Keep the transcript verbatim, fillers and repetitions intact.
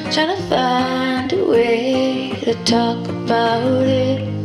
Trying to find a way to talk about it.